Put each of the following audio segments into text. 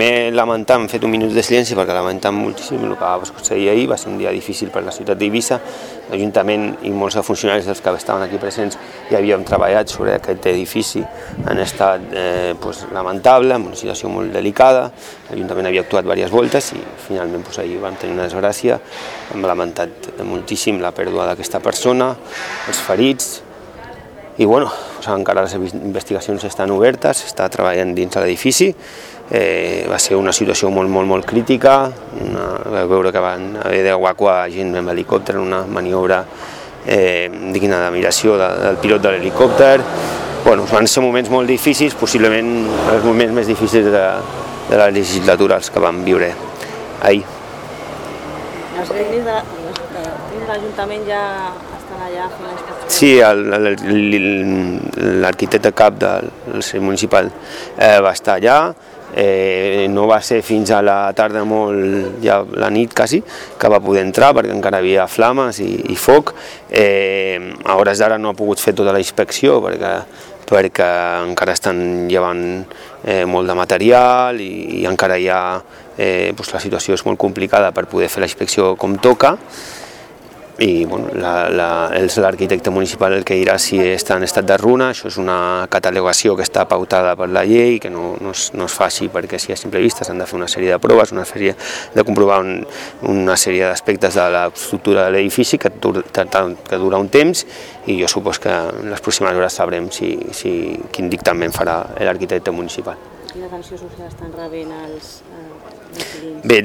Primer lamentar, hem fet un minut de silenci perquè lamentam moltíssim el que va succeir ahir, va ser un dia difícil per la ciutat d'Eivissa. L'Ajuntament i molts funcionaris dels que estaven aquí presents ja havíem treballat sobre aquest edifici en estat lamentable, en una situació molt delicada. L'Ajuntament havia actuat diverses voltes i finalment ahir vam tenir una desgràcia. Hem lamentat moltíssim la pèrdua d'aquesta persona, els ferits, i encara les investigacions estan obertes, s'està treballant dins de l'edifici. Va ser una situació molt crítica, vau veure que van haver d'evacuar gent amb helicòpter en una maniobra digna d'admiració del pilot de l'helicòpter. Van ser moments molt difícils, possiblement els moments més difícils de la legislatura, els que vam viure ahir. Els tècnics de l'Ajuntament ja estan allà fent la inspecció? Sí, l'arquitecte cap del Consell Municipal va estar allà. No va ser fins a la tarda, ja la nit quasi, que va poder entrar perquè encara hi havia flames i foc. A hores d'ara no ha pogut fer tota la inspecció perquè encara estan llevant molt de material i encara la situació és molt complicada per poder fer la inspecció com toca. I és l'arquitecte municipal el que dirà si està en estat de runa. Això és una catalogació que està pautada per la llei, que no es fa així perquè sigui a simple vista, s'han de fer una sèrie de proves, una sèrie de comprovar una sèrie d'aspectes de l'estructura de l'edifici que dura un temps, i jo supos que en les pròximes hores sabrem quin dictamen farà l'arquitecte municipal. Quina atenció social estan rebent els inquilins? Bé,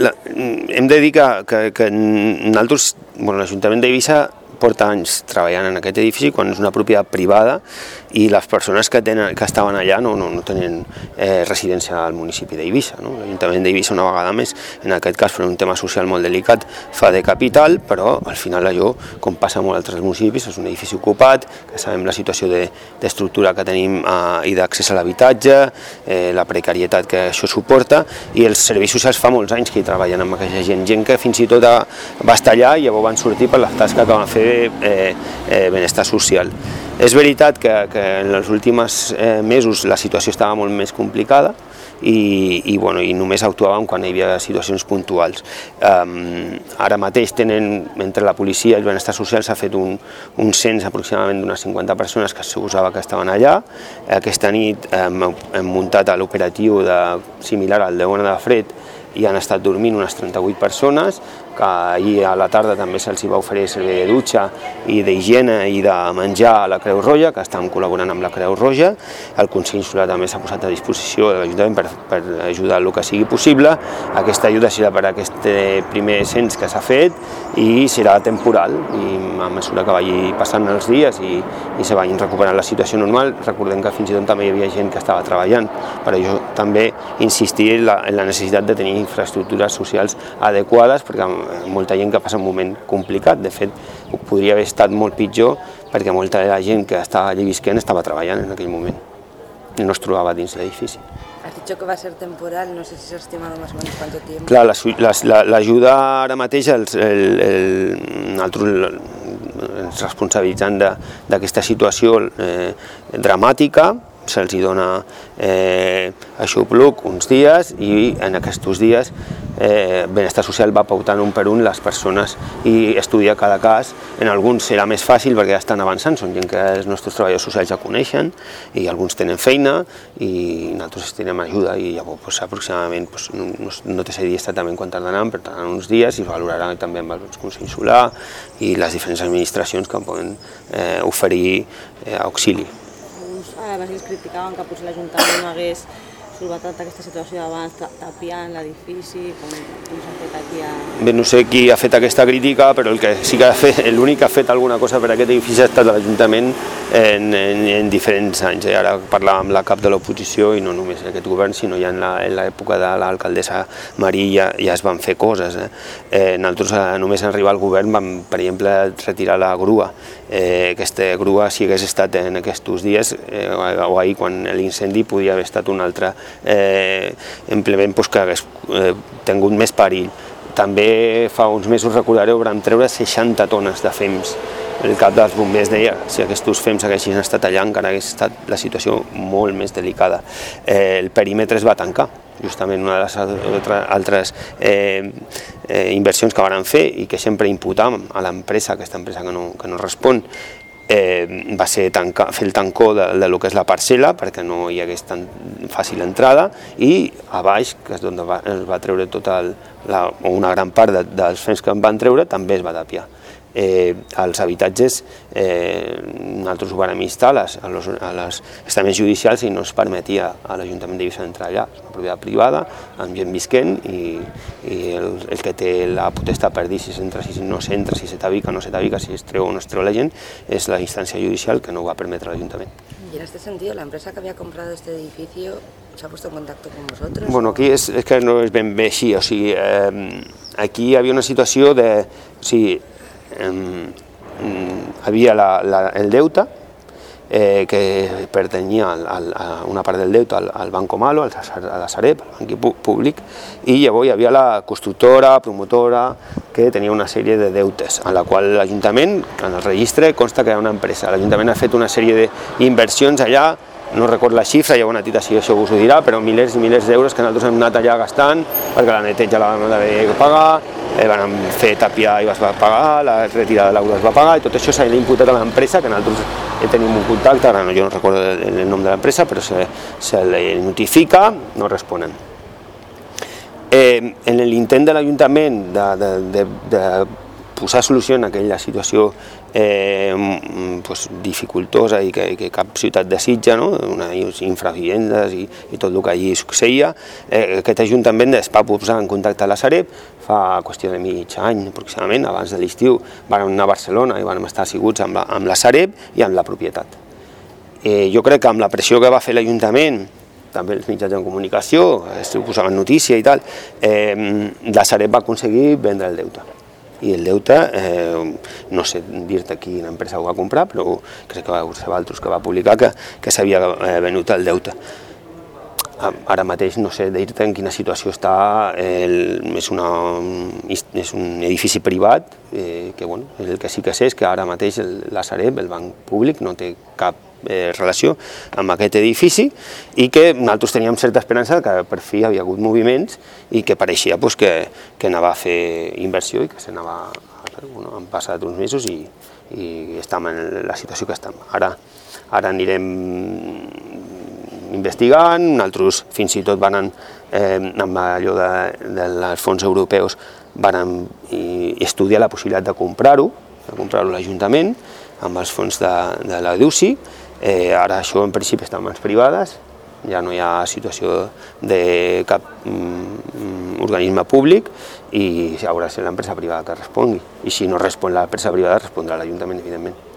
hem de dir que nosaltres, l'Ajuntament d'Eivissa porta anys treballant en aquest edifici quan és una propietat privada i les persones que estaven allà no tenen residència al municipi d'Eivissa. L'Ajuntament d'Eivissa, una vegada més, en aquest cas per un tema social molt delicat, fa de capital, però al final allò, com passa en molts altres municipis, és un edifici ocupat, que sabem la situació d'estructura que tenim i d'accés a l'habitatge, la precarietat que això suporta, i els serveis socials fa molts anys que hi treballen amb aquesta gent que fins i tot va estar allà i llavors van sortir per les tasques que van fer benestar social. És veritat que en els últims mesos la situació estava molt més complicada i només actuàvem quan hi havia situacions puntuals. Ara mateix entre la policia i el benestar social s'ha fet un cens aproximadament d'unes 50 persones que se suposava que estaven allà. Aquesta nit hem muntat l'operatiu similar al de Ona de Fred i han estat dormint unes 38 persones, que ahir a la tarda també se'ls va oferir servei de dutxa i d'higiene i de menjar a la Creu Roja, que estan col·laborant amb la Creu Roja. El Consell Insular també s'ha posat a disposició de l'Ajuntament per ajudar el que sigui possible. Aquesta ajuda serà per aquest primer cens que s'ha fet i serà temporal, i a mesura que vagi passant els dies i se vagin recuperant la situació normal. Recordem que fins i tot també hi havia gent que estava treballant, per això també insistir en la necessitat de tenir infraestructures socials adequades, perquè molta gent que passa un moment complicat. De fet, podria haver estat molt pitjor perquè molta de la gent que estava allí visquent estava treballant en aquell moment i no es trobava dins l'edifici. Has dicho que va a ser temporal, no sé si se ha estimado más o menos cuánto tiempo. Clar, l'ajuda ara mateix, nosaltres ens responsabilitzant d'aquesta situació dramàtica, se'ls dona aixopluc uns dies i en aquests dies Benestar Social va pautant un per un les persones i estudia cada cas. En alguns serà més fàcil perquè ja estan avançant, són gent que els nostres treballadors socials ja coneixen i alguns tenen feina i nosaltres tenen ajuda i llavors aproximadament no té dit exactament quan tardaran, però tardaran uns dies i valoraran també amb el Consell Insular i les diferents administracions que poden oferir auxili. Alguns criticaven que potser l'Ajuntament no hagués solventat aquesta situació abans, tapiant l'edifici, com s'ha fet aquí a... Bé, no sé qui ha fet aquesta crítica, però l'únic que ha fet alguna cosa per aquest edifici ha estat l'Ajuntament en diferents anys. Ara parlàvem amb la cap de l'oposició i no només en aquest govern, sinó ja en l'època de l'alcaldessa Marí ja es van fer coses. Nosaltres només en arribar al govern vam, per exemple, retirar la grua. Aquesta grua, si hagués estat en aquests dies o ahir quan l'incendi, podia haver estat un altre implement que hagués tingut més perill. També fa uns mesos, recordareu, vam treure 60 tones de fems. El cap dels bombers deia que si aquests fems haguessin estat allà encara hagués estat la situació molt més delicada. El perímetre es va tancar. justament una de les altres inversions que van fer i que sempre imputàvem a l'empresa, aquesta empresa que no respon, va ser fer el tancó de lo que és la parcel·la perquè no hi hagués tan fàcil entrada, i a baix, que és d'on es va treure tota o una gran part dels fems que en van treure, també es va tapiar. Els habitatges nosaltres ho vam instar a les estaments judicials i no es permetia a l'Ajuntament d'Eivissa entrar allà. És una propietat privada, amb gent visquent, i el que té la potestat per dir si s'entra, si no s'entra, si se tabica o no se tabica, si es treu o no es treu la gent, és la instància judicial que no ho va permetre l'Ajuntament. Y en este sentido, ¿la empresa que había comprado este edificio se ha puesto en contacto con vosotros? Bueno, aquí és que no és ben bé així, o sigui, aquí hi havia una situació de... O sigui, havia el deute que pertanyia a una part del deute al Banco Malo, a la Sareb, al banc públic, i llavors hi havia la constructora, promotora, que tenia una sèrie de deutes, en la qual l'Ajuntament, en el registre, consta que era una empresa. L'Ajuntament ha fet una sèrie d'inversions allà, no recordo la xifra, hi ha una tita si això us ho dirà, però milers i milers d'euros que nosaltres hem anat allà gastant, perquè la neteja la vam haver de pagar, van fer tapiar i es va pagar, la retirada de l'aigua es va pagar, i tot això s'ha imputat a l'empresa, que nosaltres tenim un contacte, ara jo no recordo el nom de l'empresa, però se li notifica, no responen. En l'intent de l'Ajuntament de posar solució en aquella situació dificultosa i que cap ciutat desitja, unes infravivendes i tot el que allí succeïa, aquest Ajuntament es va posar en contacte amb la Sareb fa qüestió de mig any aproximadament, abans de l'estiu. Vam anar a Barcelona i vam estar asseguts amb la Sareb i amb la propietat. Jo crec que amb la pressió que va fer l'Ajuntament, també els mitjans de comunicació, es posaven notícia i tal, la Sareb va aconseguir vendre el deute. I el deute, no sé dir-te quina empresa ho va comprar, però crec que va ser Valtros que va publicar que s'havia venut el deute. Ara mateix no sé dir-te en quina situació està, és un edifici privat, que el que sí que sé és que ara mateix la Sareb, el banc públic, no té cap relació amb aquest edifici, i que nosaltres teníem certa esperança que per fi havia hagut moviments i que pareixia que anava a fer inversió i que s'anava a fer. Han passat uns mesos i estem en la situació que estem. Ara anirem investigant, nosaltres fins i tot van amb allò dels fons europeus van estudiar la possibilitat de comprar-ho l'Ajuntament amb els fons de la DUCI. Ara això en principi està en mans privades, ja no hi ha situació de cap organisme públic i haurà de ser l'empresa privada que respongui. I si no respon l'empresa privada, respondrà l'Ajuntament, evidentment.